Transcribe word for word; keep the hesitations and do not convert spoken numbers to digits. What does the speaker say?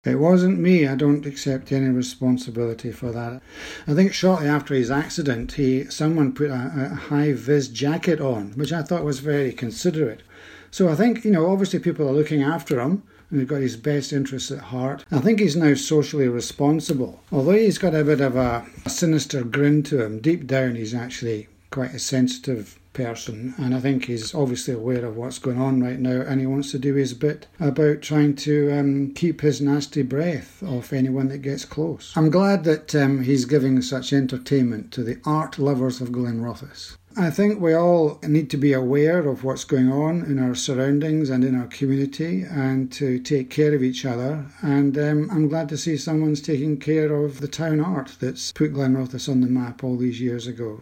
It wasn't me. I don't accept any responsibility for that. I think shortly after his accident, he someone put a, a high-vis jacket on, which I thought was very considerate. So I think, you know, obviously people are looking after him, and they've got his best interests at heart. I think he's now socially responsible. Although he's got a bit of a, a sinister grin to him, deep down he's actually quite a sensitive person, and I think he's obviously aware of what's going on right now, and he wants to do his bit about trying to um, keep his nasty breath off anyone that gets close. I'm glad that um, he's giving such entertainment to the art lovers of Glenrothes. I think we all need to be aware of what's going on in our surroundings and in our community, and to take care of each other. And um, I'm glad to see someone's taking care of the town art that's put Glenrothes on the map all these years ago.